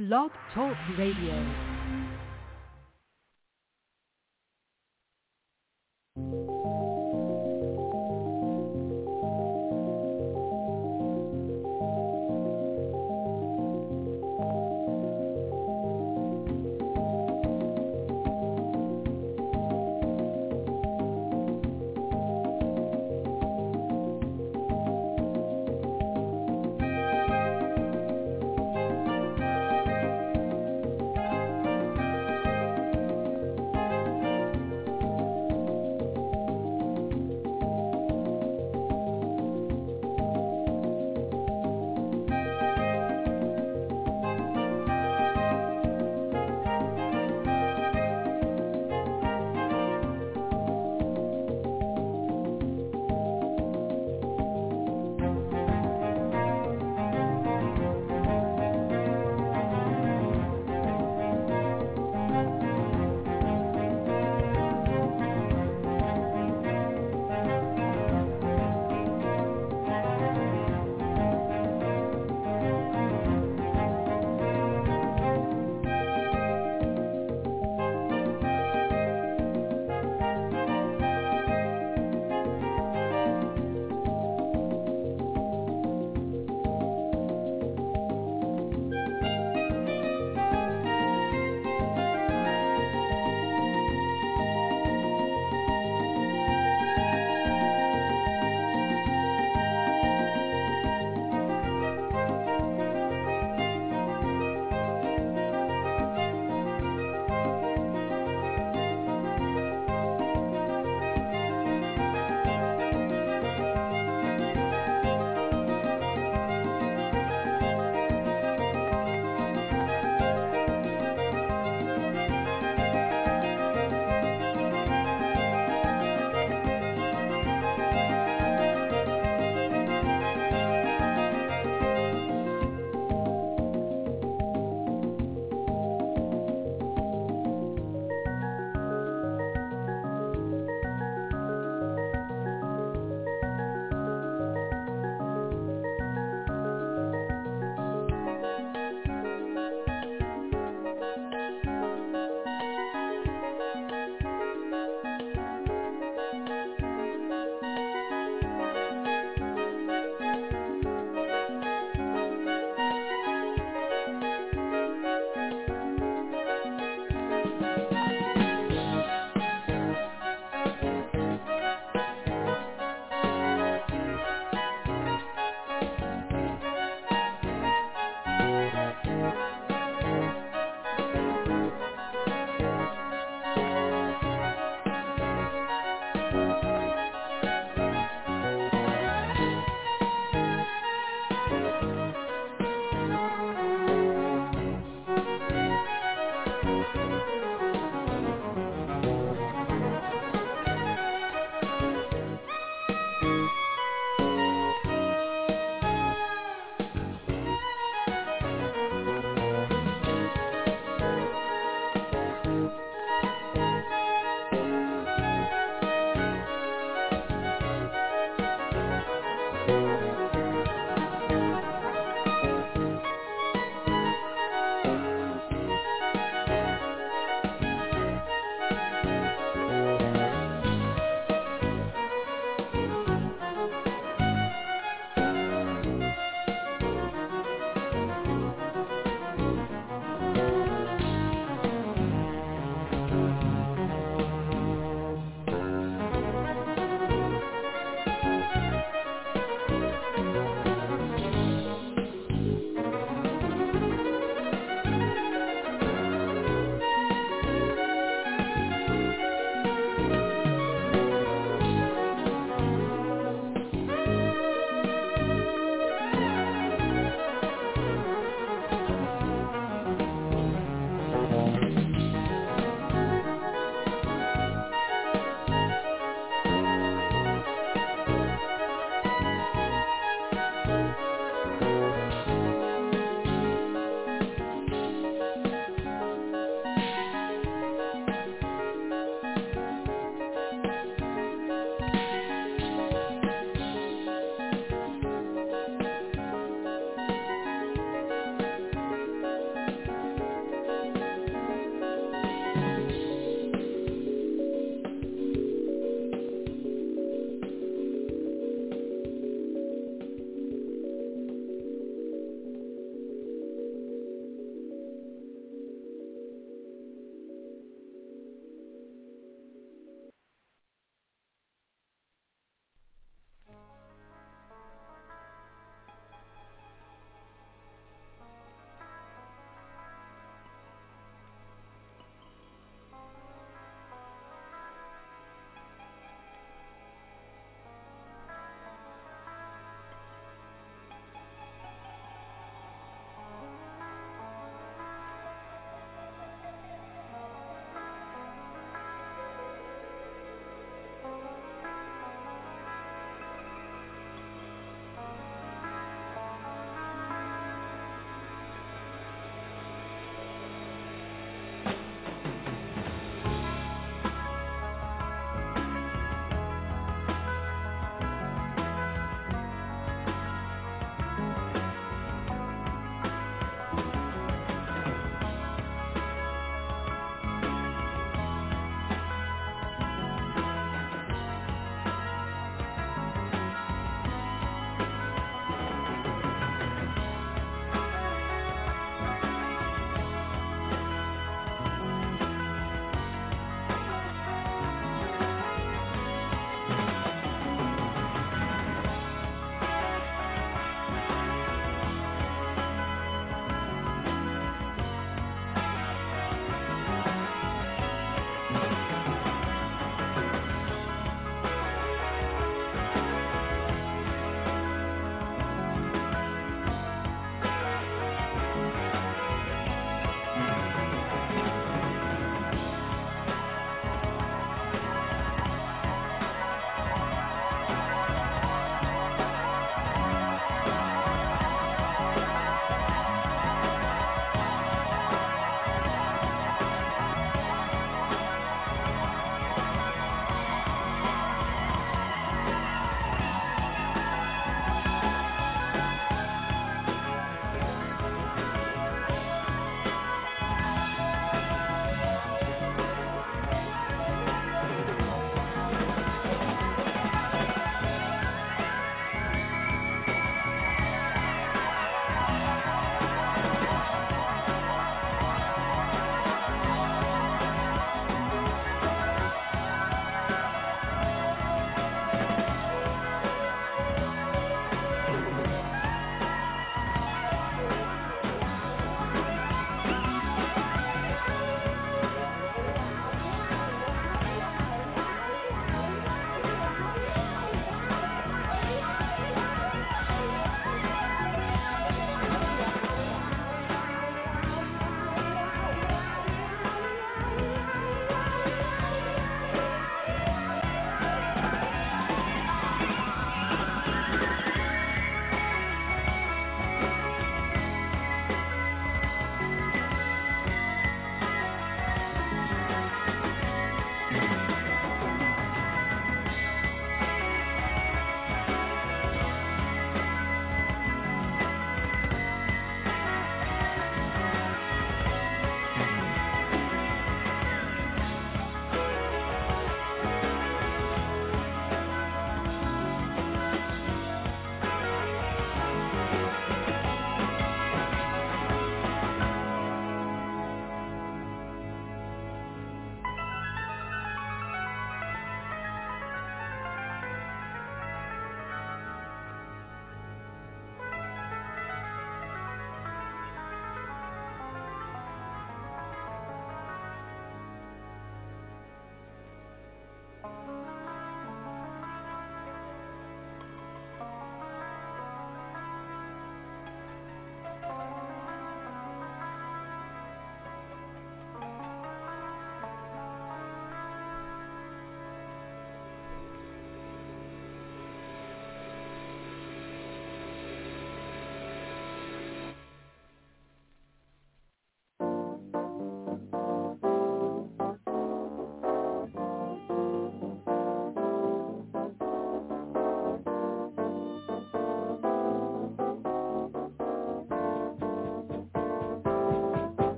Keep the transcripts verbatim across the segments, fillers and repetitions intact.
Blog Talk Radio.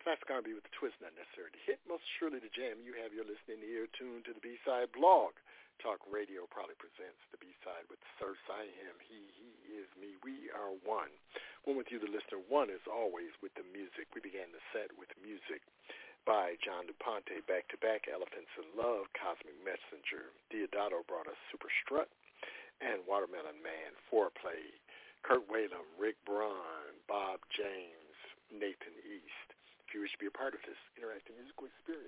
Classic R and B with the twist, not necessarily the hit, most surely the jam. You have your listening ear tuned to the B-Side blog. Talk Radio proudly presents the B-Side with Sir I Am He, He is Me. We are one. One with you, the listener. One is always with the music. We began the set with music by John DuPonte, back-to-back, Elephants in Love, Cosmic Messenger. Diodato brought us Super Strut and Watermelon Man, Foreplay, Kurt Whalum, Rick Braun, Bob James, Nathan East. If you wish to be a part of this interactive musical experience,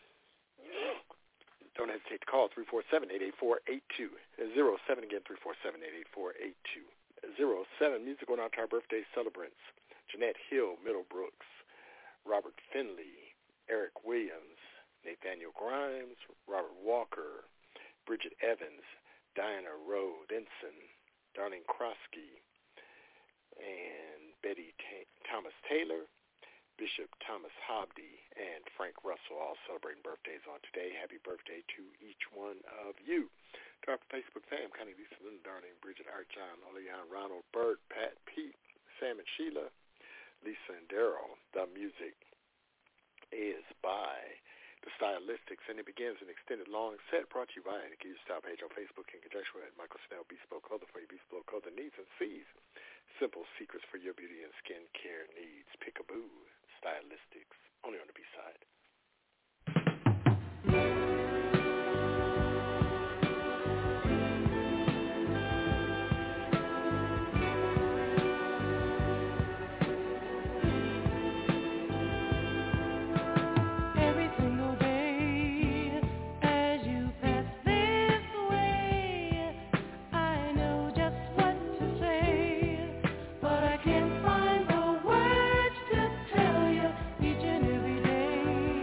don't hesitate to call three four seven, eight eight four, eight two zero seven. Again, three four seven, eight eight four, eight two zero seven. Music going out to our birthday celebrants: Jeanette Hill, Middlebrooks, Robert Finley, Eric Williams, Nathaniel Grimes, Robert Walker, Bridget Evans, Diana Rowe Denson, Darlene Krosky, and Betty T- Thomas Taylor, Bishop Thomas Hobdy, and Frank Russell, all celebrating birthdays on today. Happy birthday to each one of you. To our Facebook fam, Connie, Lisa, Linda, Darlene, Bridget, Art, John, Olean, Ronald, Bert, Pat, Pete, Sam and Sheila, Lisa and Daryl. The music is by The Stylistics, and it begins an extended long set brought to you by the Key Style page on Facebook in conjunction with Michael Snell, Bespoke Clothing for your Bespoke Clothing needs and sees. Simple secrets for your beauty and skin care needs. Pick-a-boo. Stylistics, only on the B-Side. Can't find the words to tell you each and every day.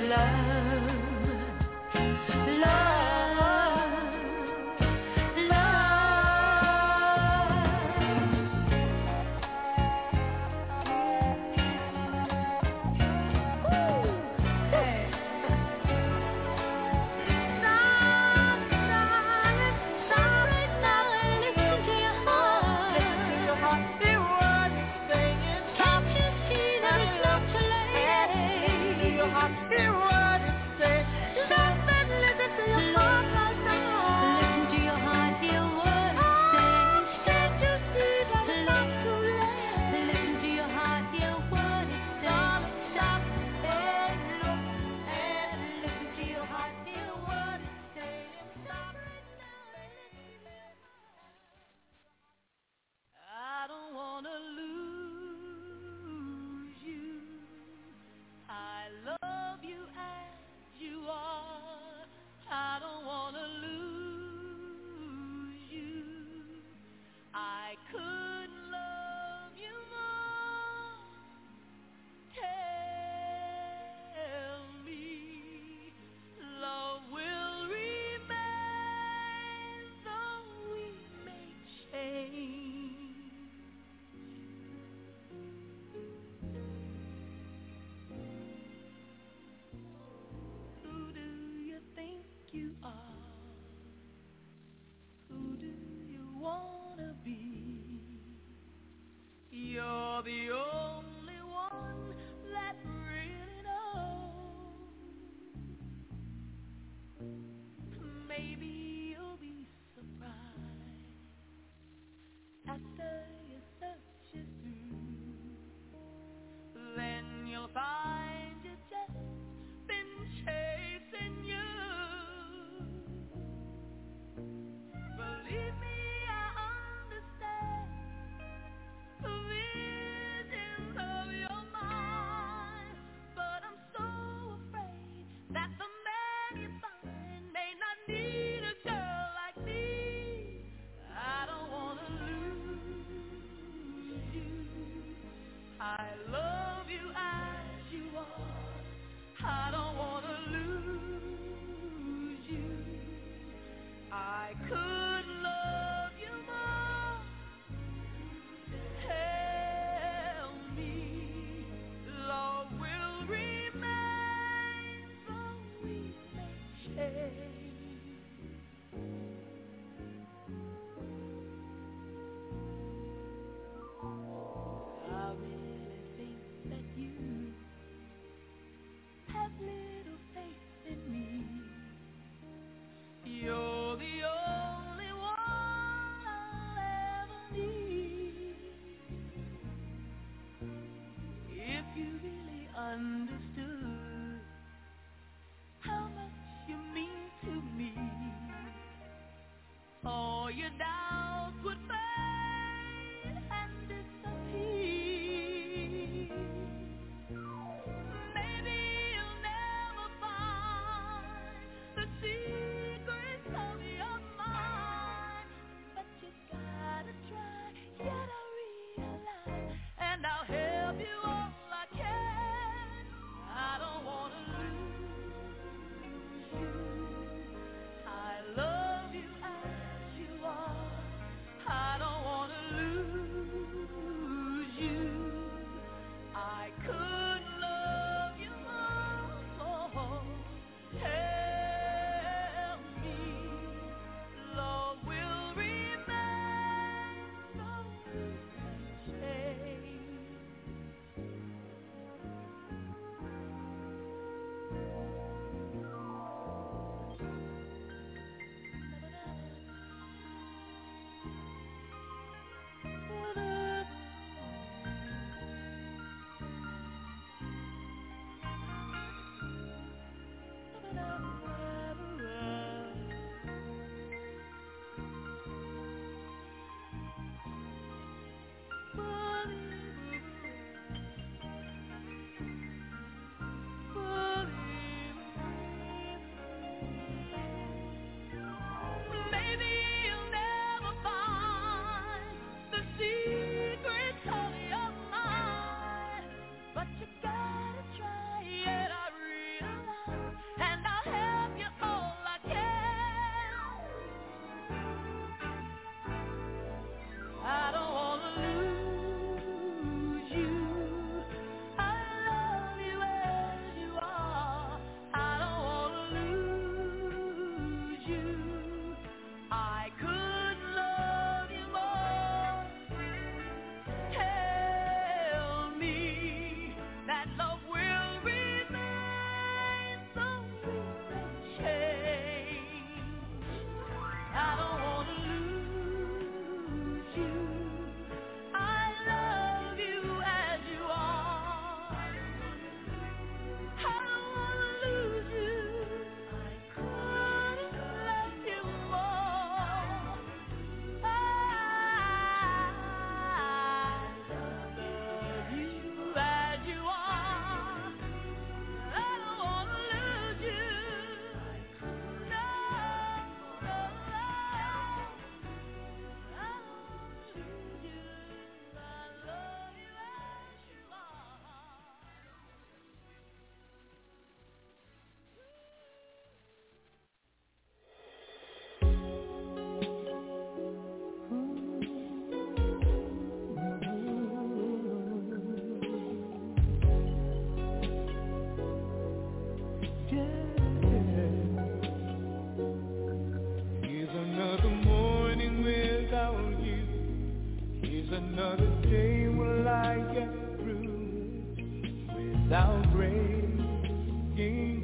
love you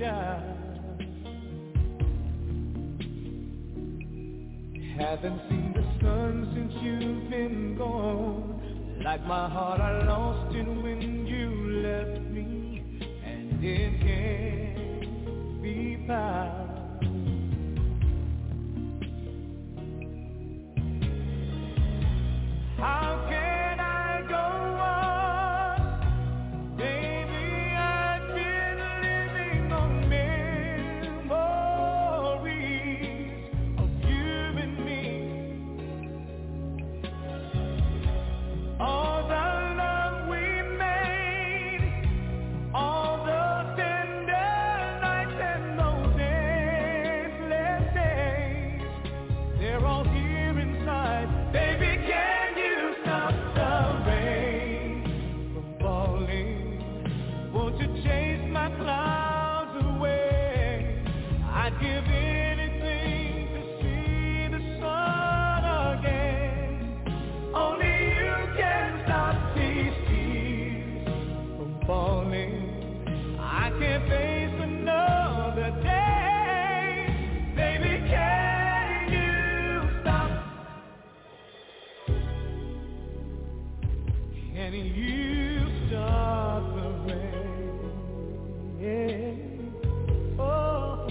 sky. Haven't seen the sun since you've been gone. Like my heart, I lost it when you left me, and it can't be found. How can I go on? Baby, I've been living on memories of you and me. All the love we made, all the tender nights and those endless days, they're all here inside. Baby, can you stop the rain from falling? Won't you chase my clouds away? I'd give anything to see the sun again. Only you can stop these tears from falling. I can't face another day. Baby, can you stop? Can you stop the rain? Yeah. Oh,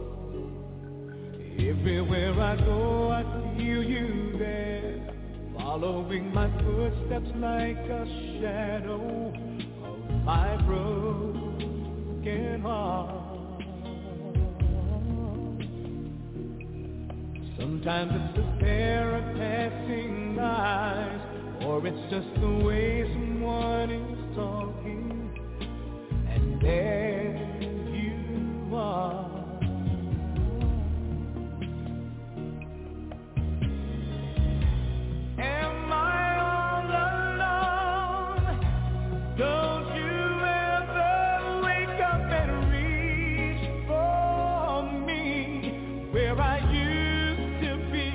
everywhere I go, I feel you there, following my footsteps like a shadow of my broken heart. Sometimes it's the stare of passing eyes, or it's just the way someone is talking, and there you are. Am I all alone? Don't you ever wake up and reach for me where I used to be?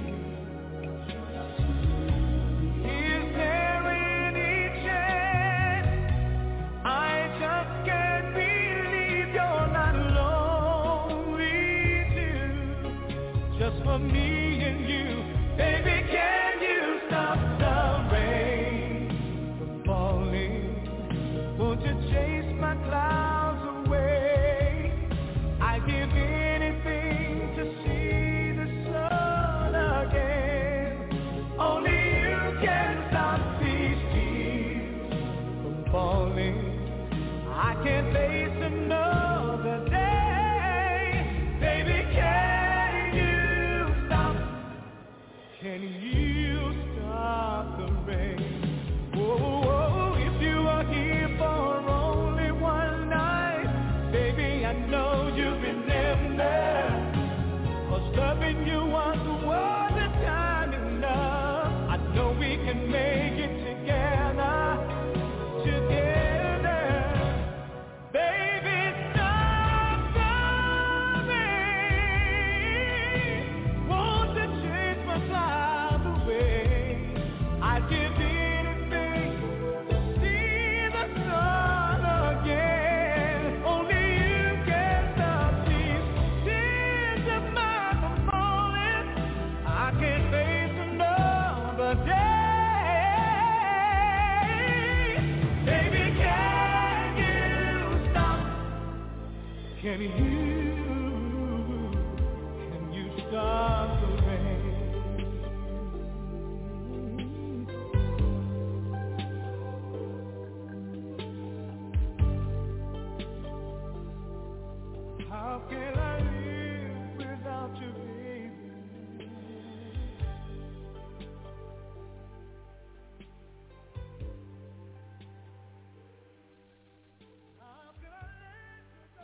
Is there any chance? I just can't believe you're not lonely too, just for me and you. Baby, can you stop the rain from falling? Won't you chase my clouds away? I'd give anything to see the sun again. Only you can stop these tears from falling. I can't face another day. Baby, can you stop? Can you stop the rain? Oh, if you are here for only one night, baby, I know you've been there. 'Cause loving you once wasn't time enough. I know we can make it together, together. Baby, stop the rain. Won't you chase my clouds away? I'd give anything to see the sun again. Only you can stop these tears of mine from falling. I can't face another day. Baby, can you stop? Can you, can you stop the rain? How can I live without you, baby? How can I let you go?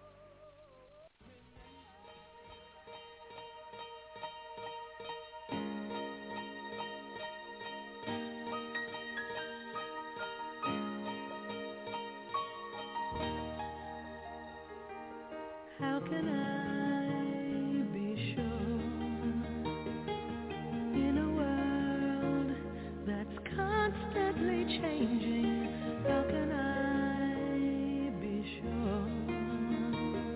How can I be sure in a world that's constantly changing? How can I be sure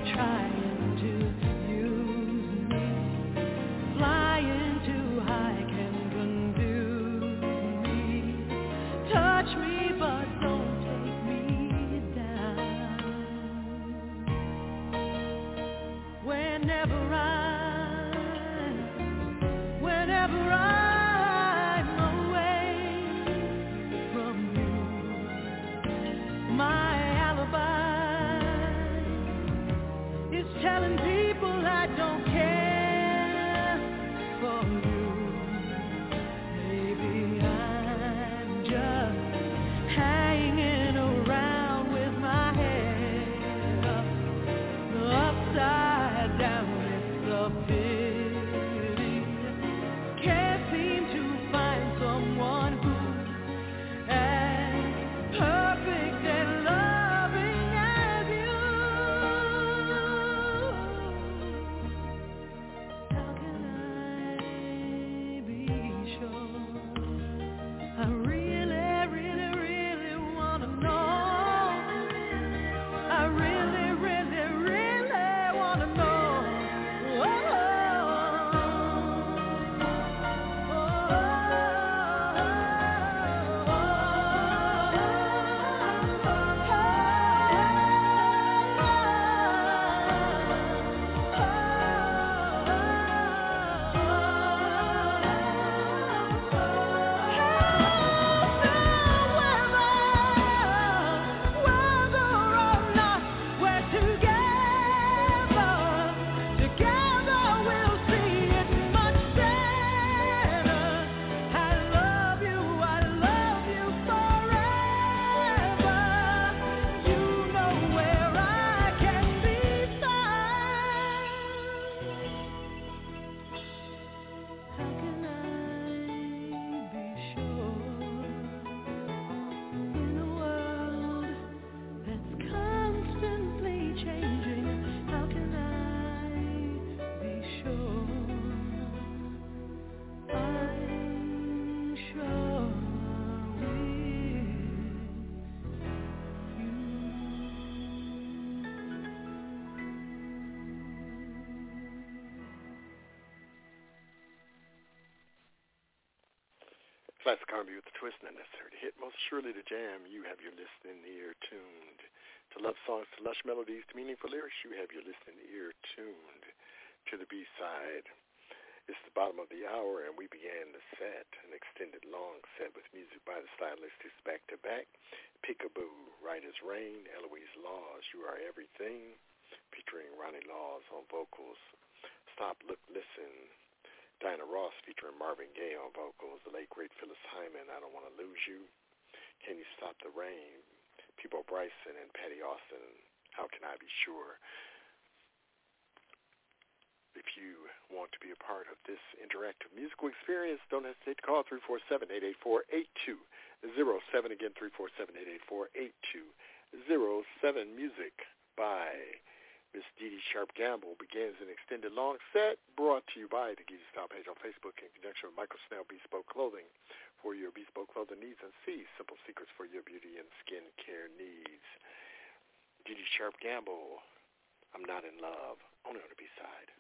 Classic R and B with the twist, not necessary to hit. Most surely to jam. You have your listening ear tuned to love songs, to lush melodies, to meaningful lyrics. You have your listening ear tuned to the B-side. It's the bottom of the hour, and we began the set, an extended long set with music by the stylistics back-to-back. Peekaboo, Right as Rain, Eloise Laws, You Are Everything, featuring Ronnie Laws on vocals. Stop, Look, Listen, Diana Ross featuring Marvin Gaye on vocals. The late, great Phyllis Hyman, I Don't Want to Lose You. Can You Stop the Rain? Peabo Bryson and Patty Austin, How Can I Be Sure? If you want to be a part of this interactive musical experience, don't hesitate to call three four seven, eight eight four, eight two zero seven. Again, three four seven, eight eight four, eight two zero seven. Music by Miss Dee Dee Sharp Gamble begins an extended long set brought to you by the Geezy Style page on Facebook in conjunction with Michael Snell Bespoke Clothing for your bespoke clothing needs, and see simple secrets for your beauty and skin care needs. Dee Dee Sharp Gamble, I'm Not in Love, only on the B-side.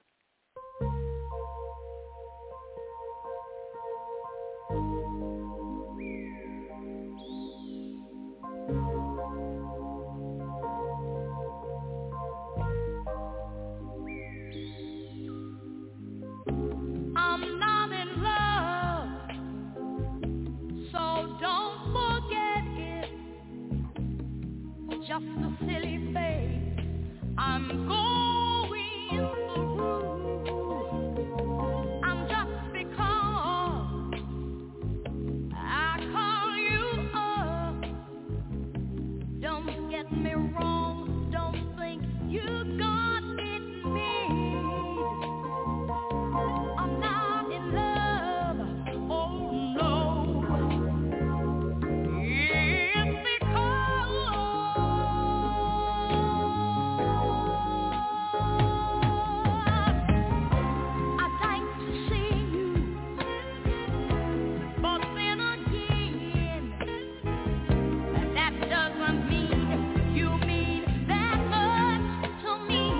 Just a silly face I'm going through. I'm just because I call you up. Don't get me wrong, don't think you got it made. I'm not in love, oh no. It's because doesn't mean you mean that much to me.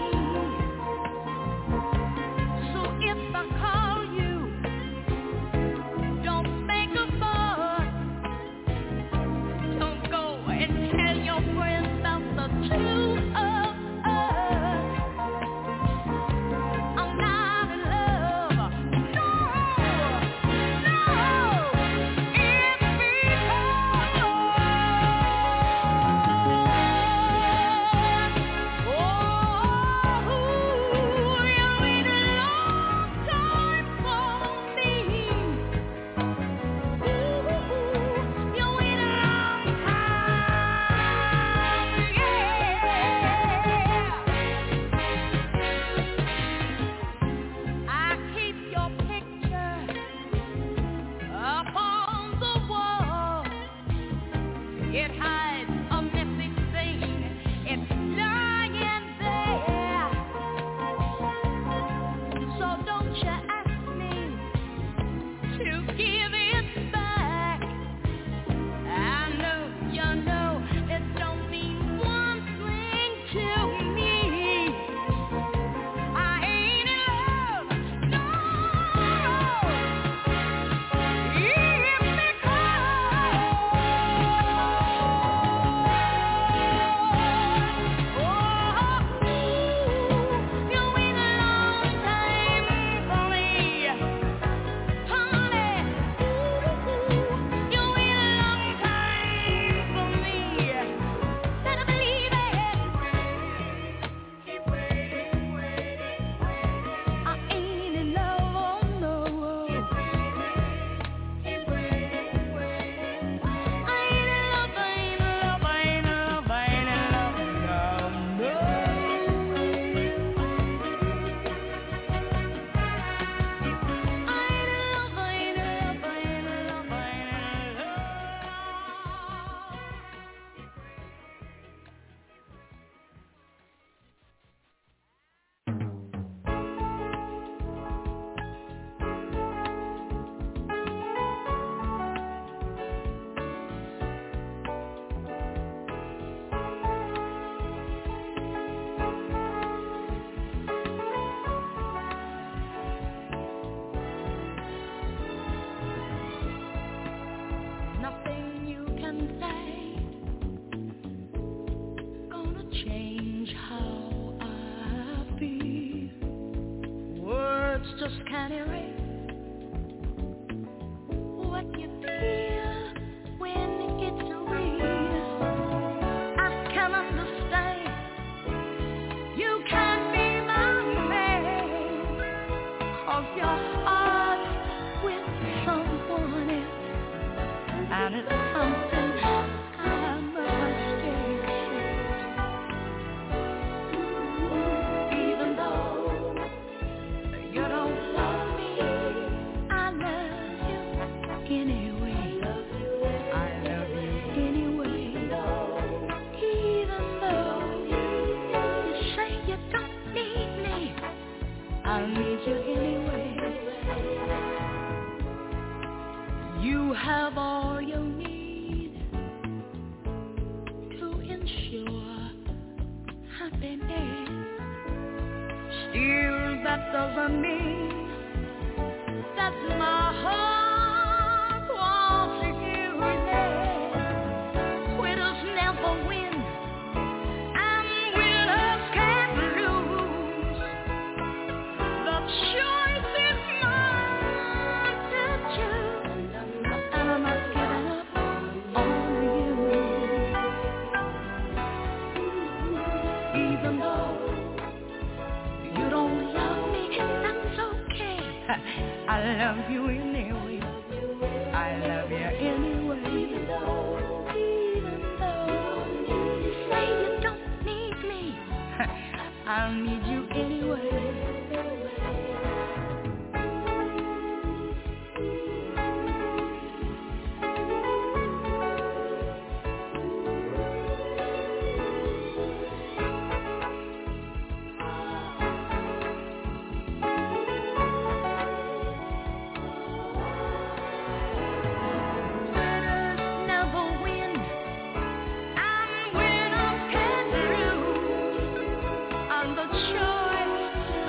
just can't erase what you feel when it's real. I can understand you can't be my man, 'cause your heart's with someone else, and it's something I must accept. Even though you don't love me, I love you anyway. I love you anyway. Even though you say you don't need me, I need you anyway. You have all you need to ensure happiness. Still, that doesn't mean that my heart wants you there. Quitters never win, and winners can't lose. The choice is mine to choose, and I'm not giving up on you. Even though you don't love me, that's okay. I love you anyway. I love you anyway. Even though you say you don't need me, I need you anyway. Winners never win, and winners can't lose. And the choice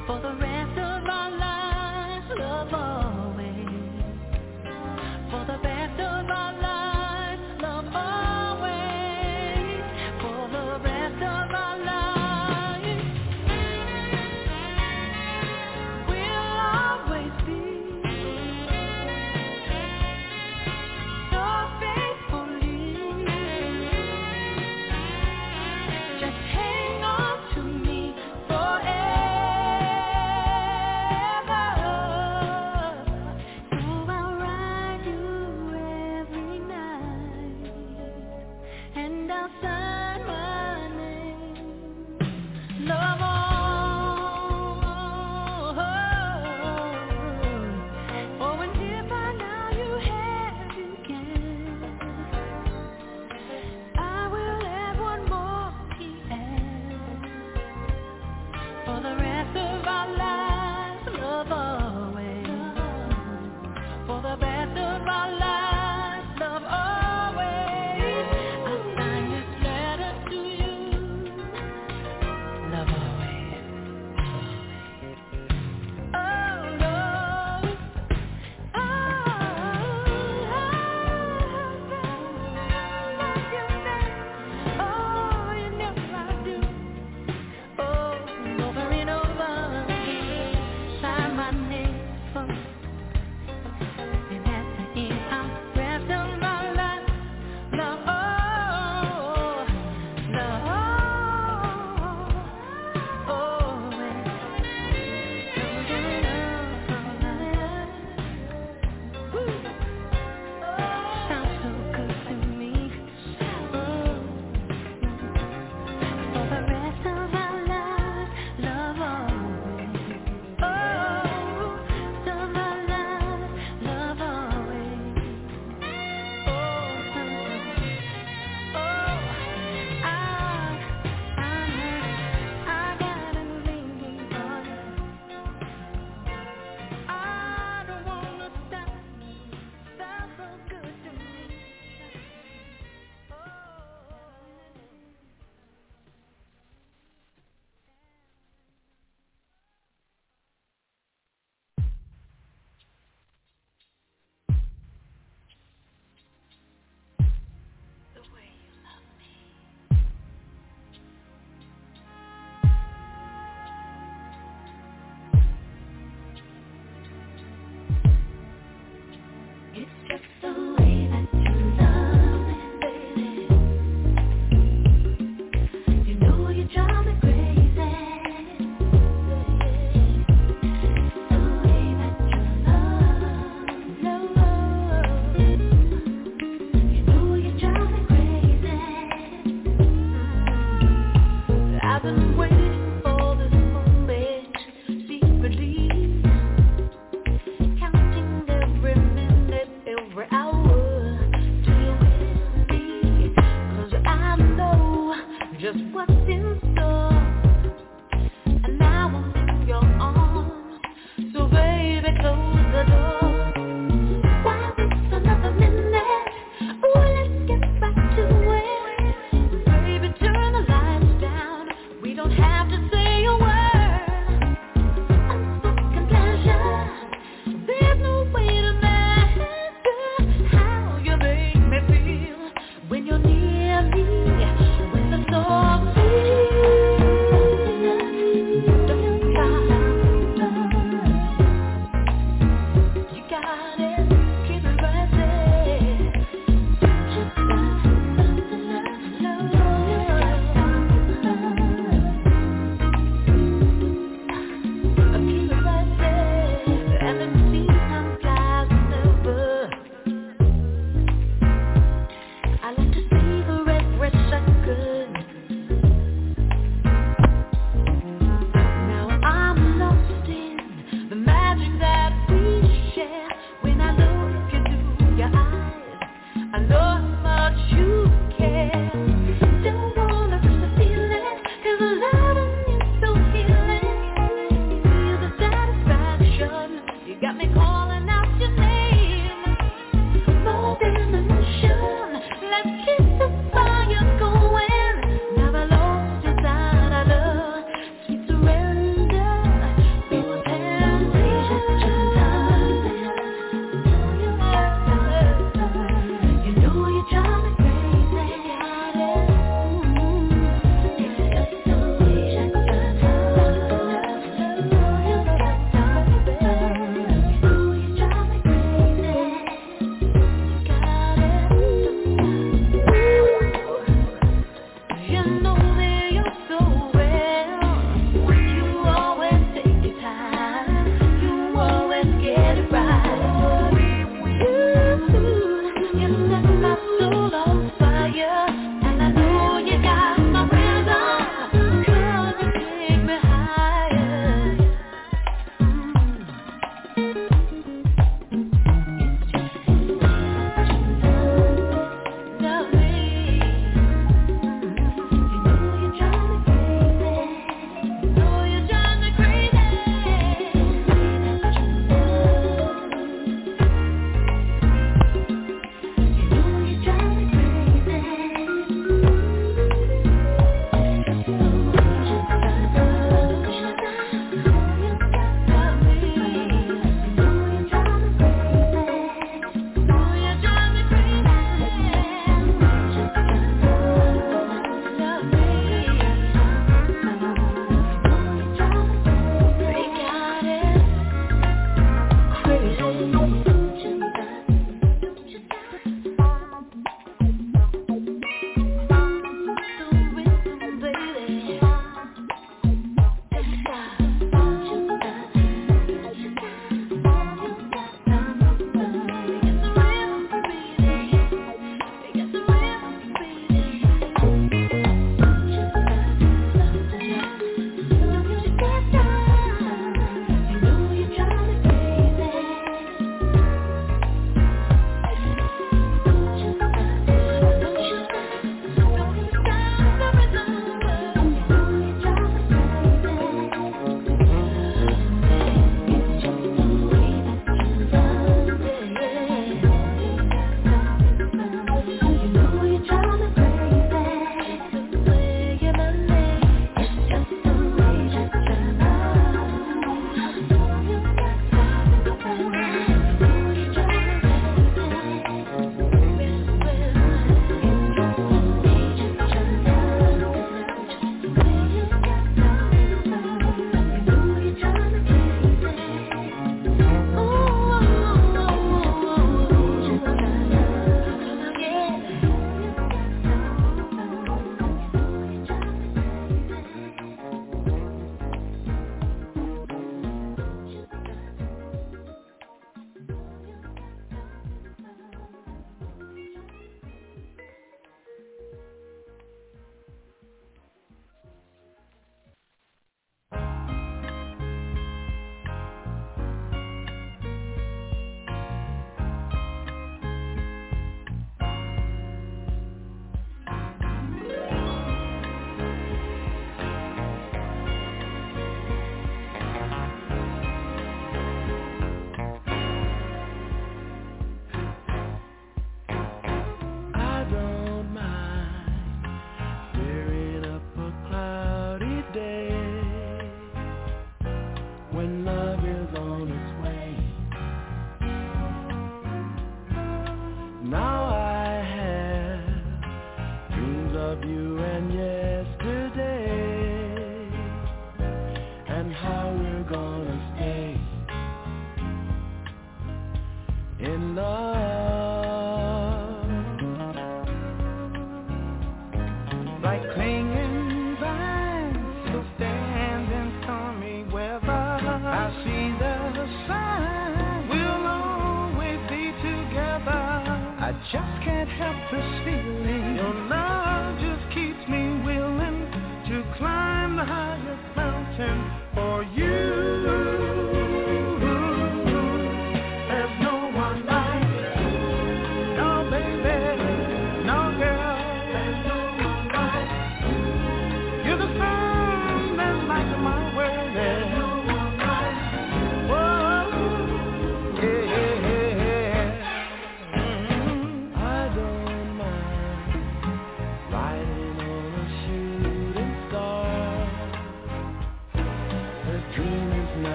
We don't have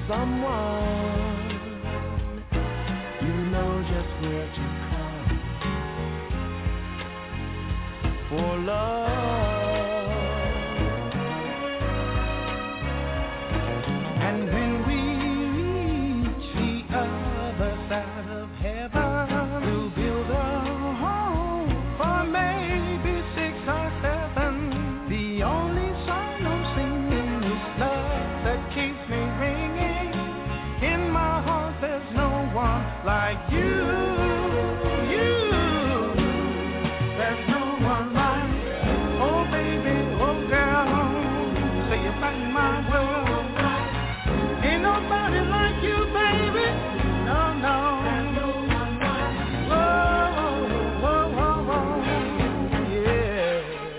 someone, you know just where to come for love. And when we reach the other side of heaven, we'll build a home for maybe six or seven. The only song I'm singing is love that keeps me ringing. In my heart there's no one like you, you. There's no one like, oh baby, oh girl, say you like my world. Ain't nobody like you, baby, no, no. Whoa, whoa, whoa, whoa, yeah.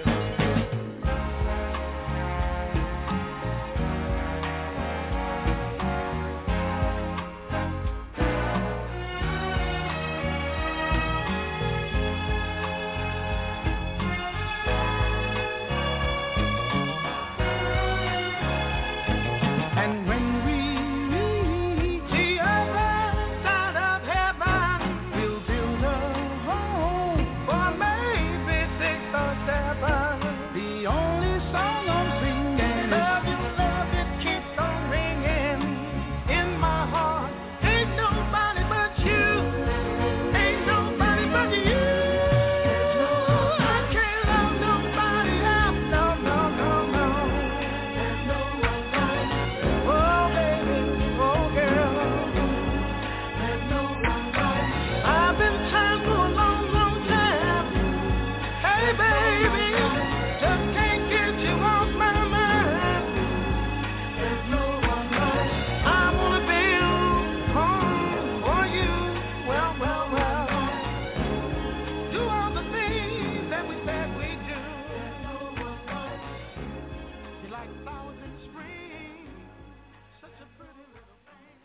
And when we reach the other side of heaven, we'll build a home for maybe six or seven. The only song I'm singing, love you, love it keeps on ringing in my heart. Ain't nobody but you, ain't nobody but you. I can't love nobody else, no, no, no, no. There's no one like, oh baby, oh girl, there's no one like. I've been trying for a long, long time. Hey baby, just can't get you off my mind. There's no one like. I wanna build home for you. Well, well, well. Do all the things that we said we do. There's no one like. You like flowers in spring, such a pretty little thing.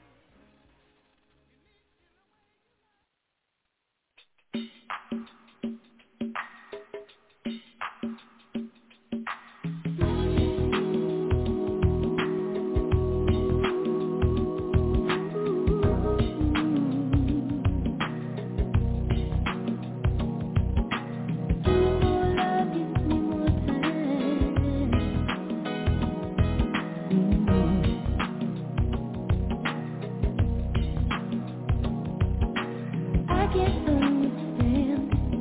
I can't understand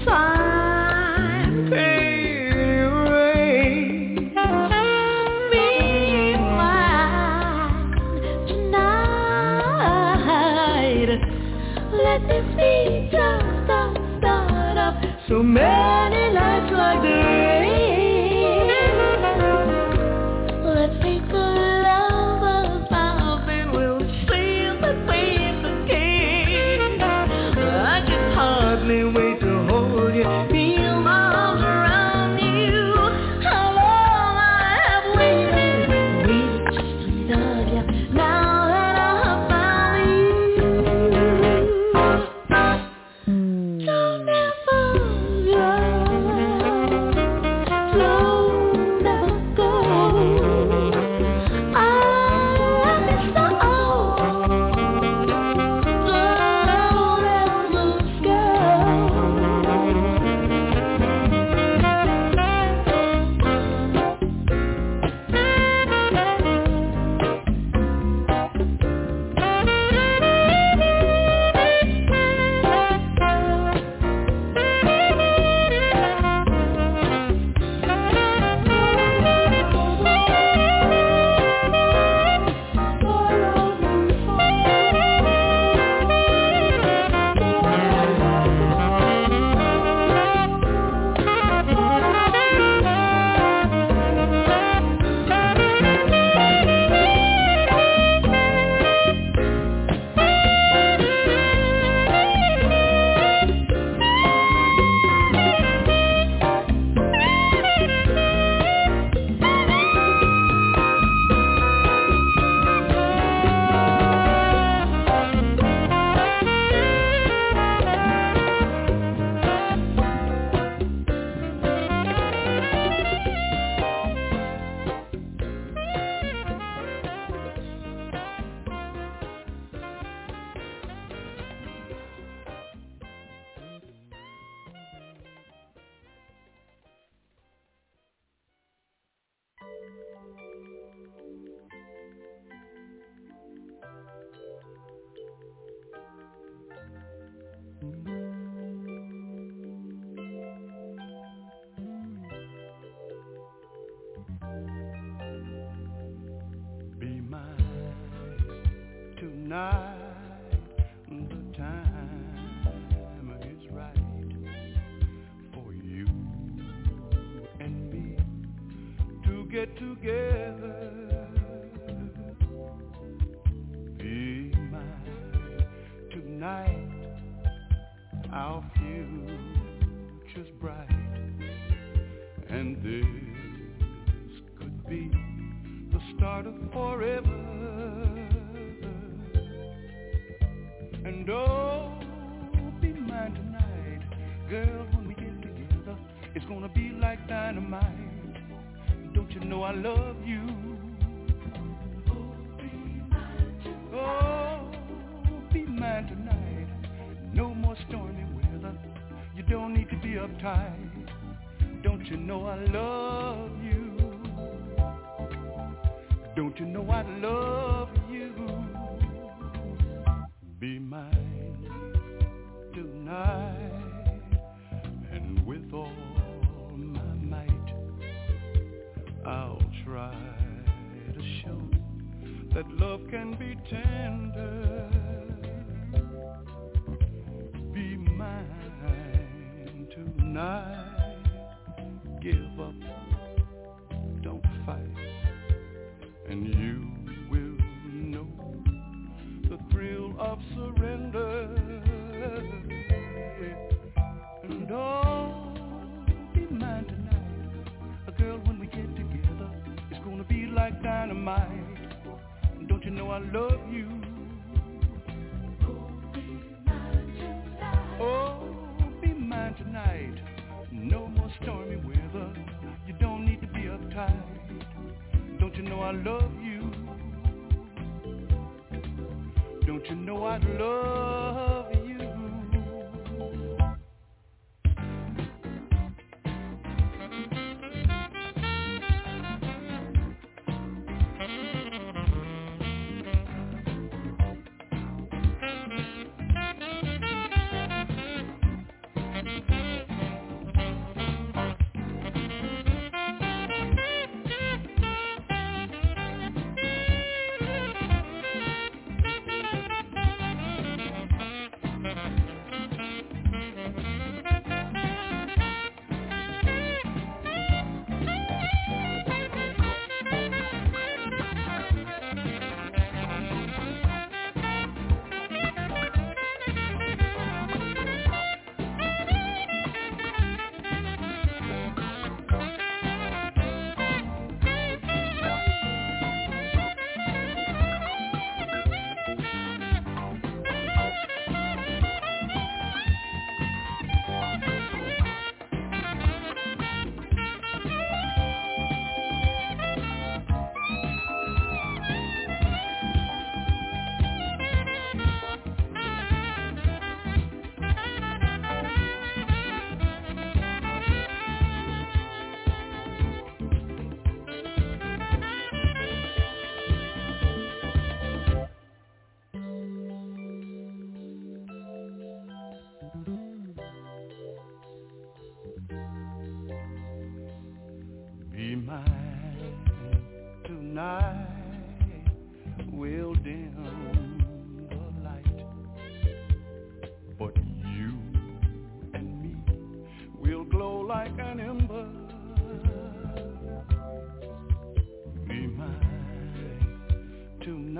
Sunshine, pretty rain, be mine tonight. Let this be just a start of so many nights like the rain. Let's make a lover's vow and we'll sail the waves again. I can hardly wait to hold you, feel my arms around you. How long I have waited, waited just to love you. Now that I have found you, don't ever go, don't ever go. I love you so, don't ever go. Be mine tonight. The time is right for you and me to get together. Be mine tonight. Our future's bright, and this could be the start of forever. And oh, be mine tonight, girl. When we get together, it's gonna be like dynamite. Don't you know I love you? Oh, be mine tonight. Oh, be mine tonight. No more stormy weather. You don't need to be uptight. Don't you know I love you? Don't you know I love you? Be mine tonight, and with all my might, I'll try to show that love can be tender. Be mine tonight. Give up, don't fight, and you will know the thrill of surrender. And oh, be mine tonight. A girl, when we get together, it's gonna be like dynamite. Don't you know I love you? Oh, be mine tonight. No more stormy weather. You don't need to be uptight. Don't you know I love you? Don't you know I love you?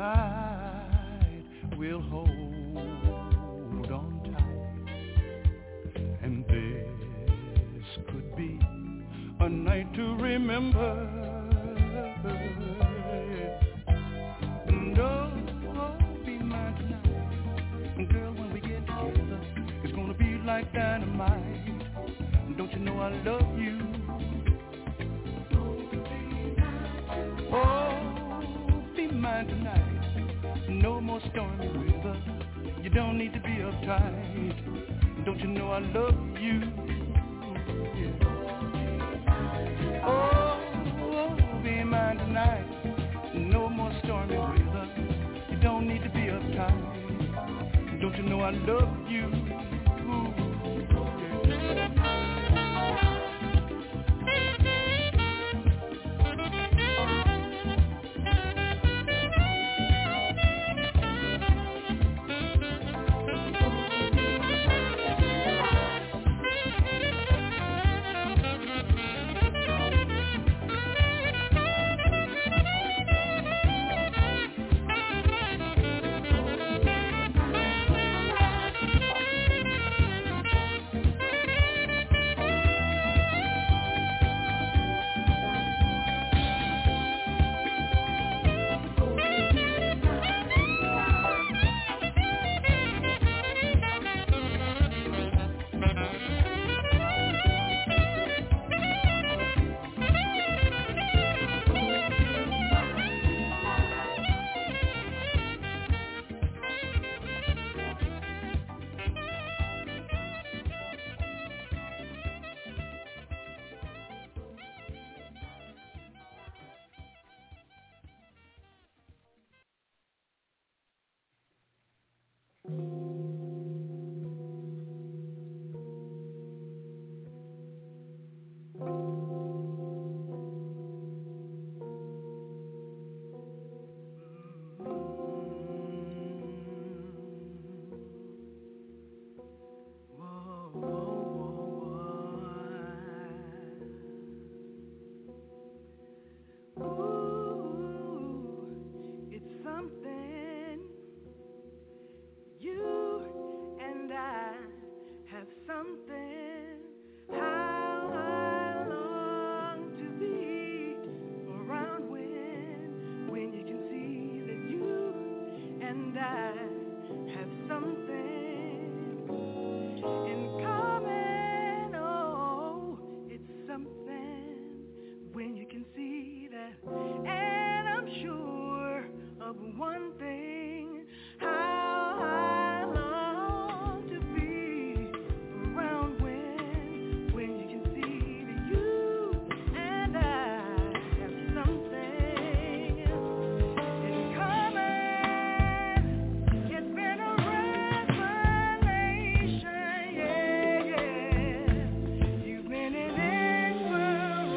tonight we'll hold on tight, and this could be a night to remember. No, be mine tonight, girl. When we get together, it's gonna be like dynamite. Don't you know I love you? Oh, be mine tonight. No more stormy weather. You don't need to be uptight. Don't you know I love you? Yeah. Oh, be mine tonight. No more stormy weather. You don't need to be uptight. Don't you know I love you?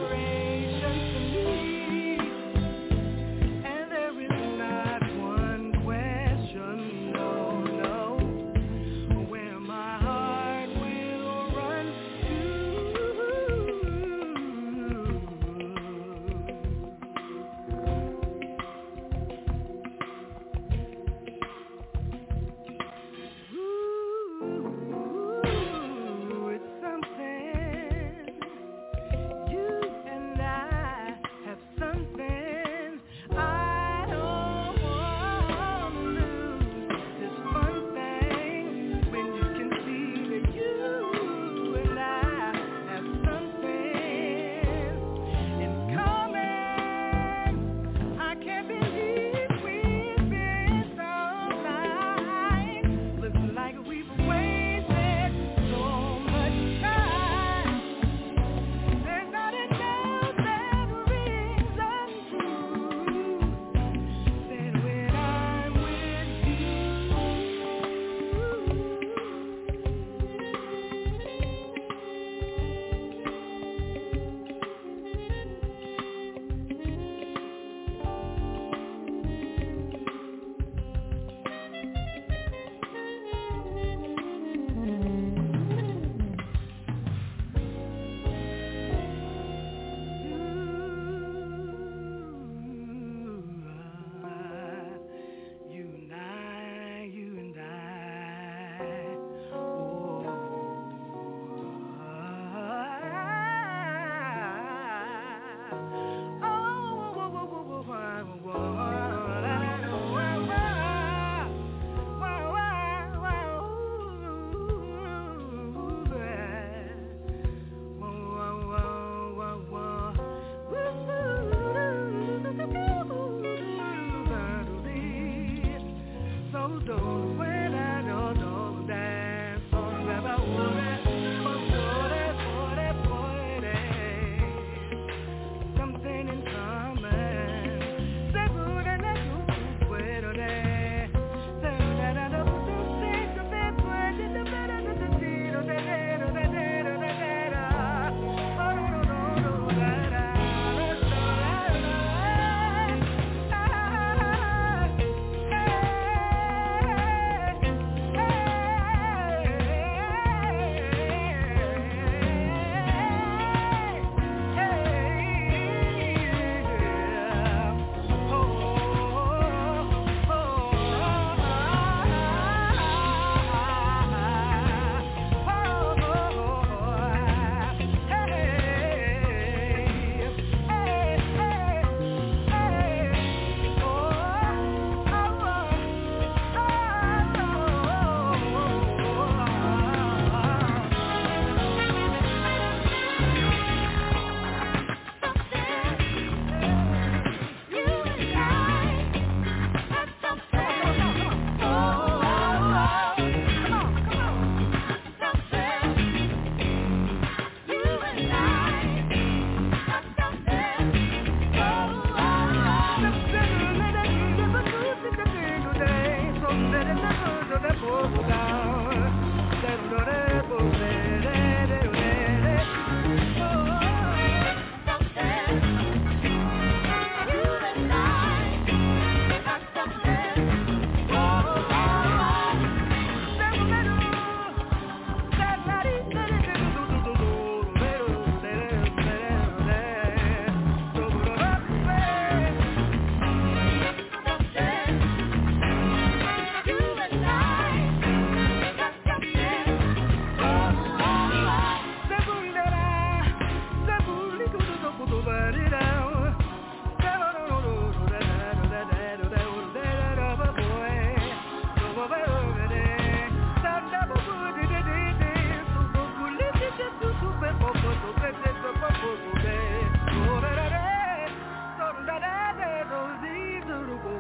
And there is not one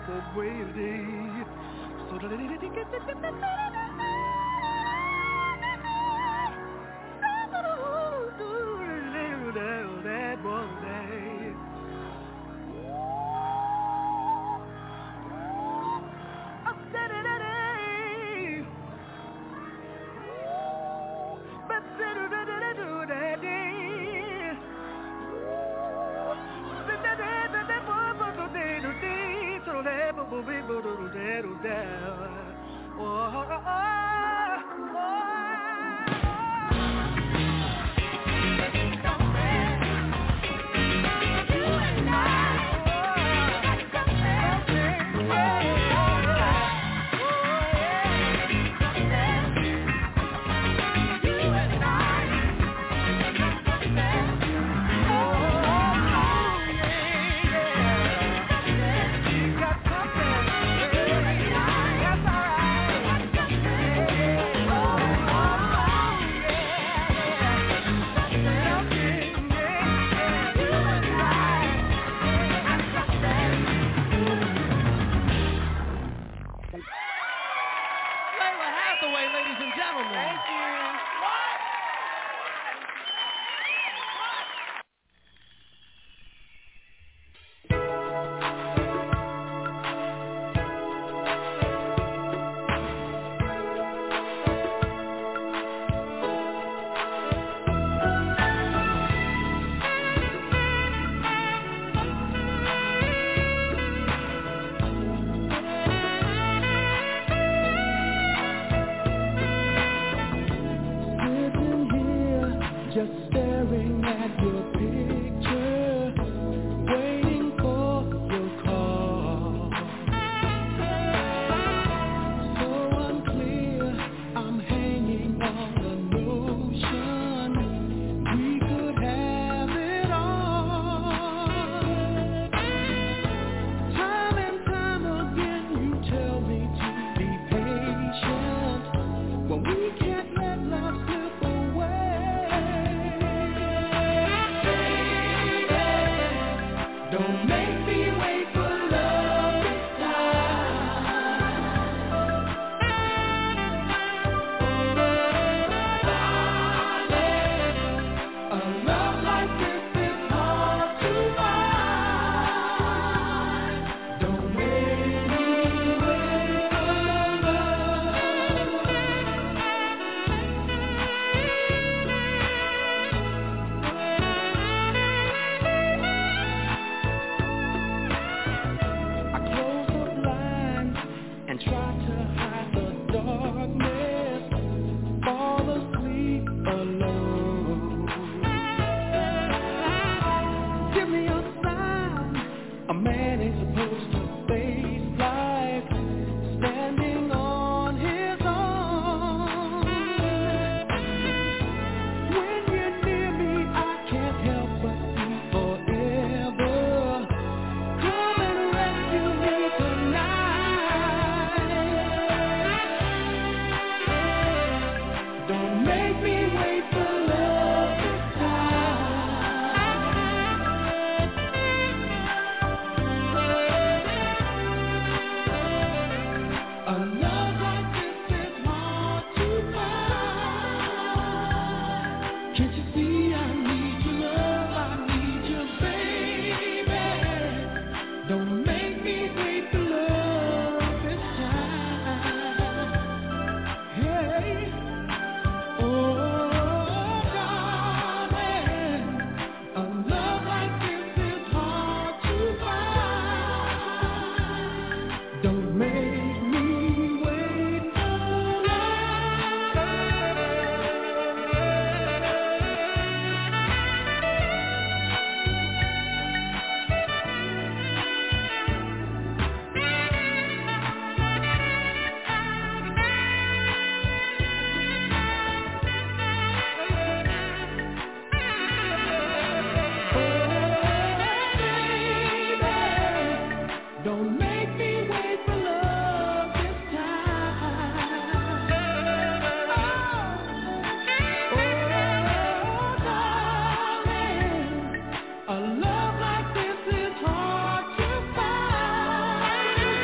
A love like this is hard to find.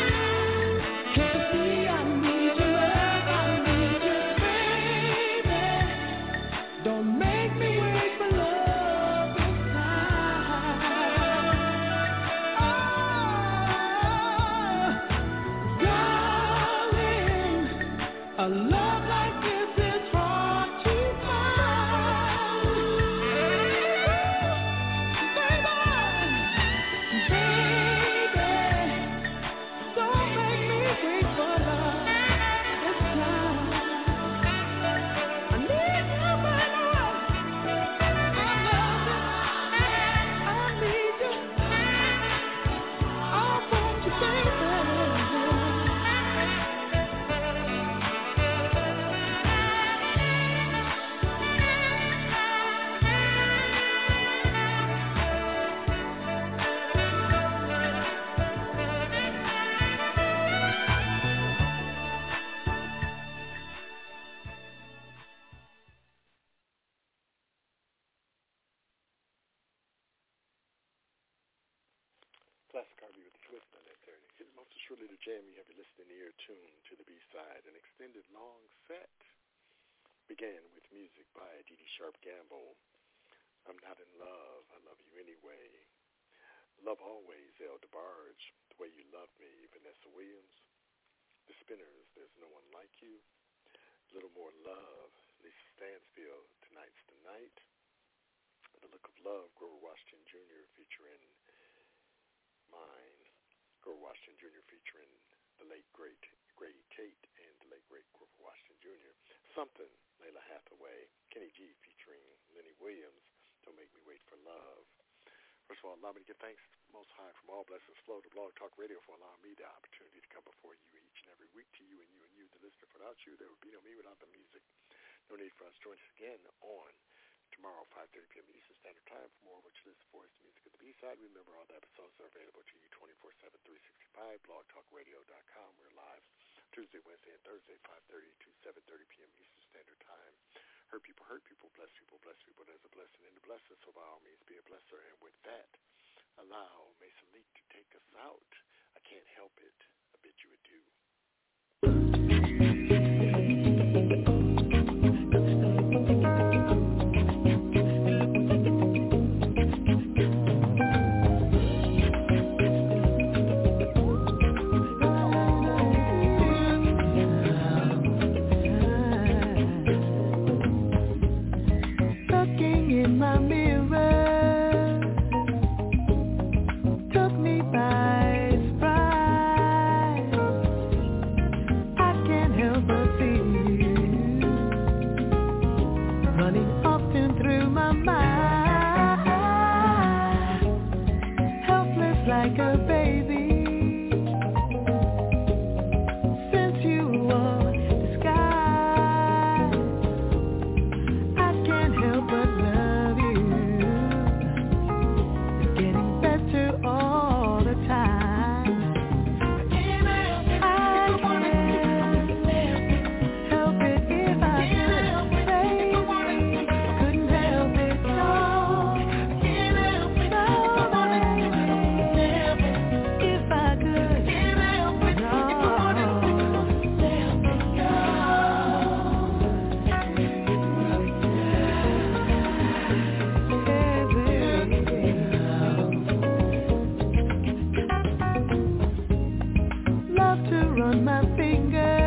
A love like this is hard to find. Baby, baby, don't make me wait for love this time. I need you, my love. I love you. I need you. I want you, baby. Plastic Harvey with the twist on that there. It's most assuredly the jam you have your listening ear tuned to the B-side. An extended long set began with music by Dee Dee Sharp Gamble. I'm Not in Love, I Love You Anyway. Love Always, El DeBarge. The Way You Love Me, Vanessa Williams. The Spinners, There's No One Like You. Little More Love, Lisa Stansfield, Tonight's the Night. The Look of Love, Grover Washington Junior featuring Mine. Grover Washington Junior featuring the late great Grady Tate and the late great Grover Washington Junior Something, Layla Hathaway. Kenny G featuring Lenny Williams, Don't Make Me Wait for Love. First of all, allow me to give thanks Most High from all blessings flow to Blog Talk Radio for allowing me the opportunity to come before you each and every week, to you and you and you, the listener. Without you, there would be no me without the music. No need for us to join us again on tomorrow, five thirty p.m. Eastern Standard Time. For more of what you listen for is the music of the B-side. Remember, all the episodes are available to you twenty-four seven, three sixty-five, blog talk radio dot com. We're live Tuesday, Wednesday, and Thursday, five thirty to seven thirty p.m. Eastern Standard Time. Hurt people, hurt people, bless people, bless people. There's a blessing in the blessing, so by all means, be a blesser. And with that, allow Mason Leak to take us out. I can't help it. I bid you adieu. Run my fingers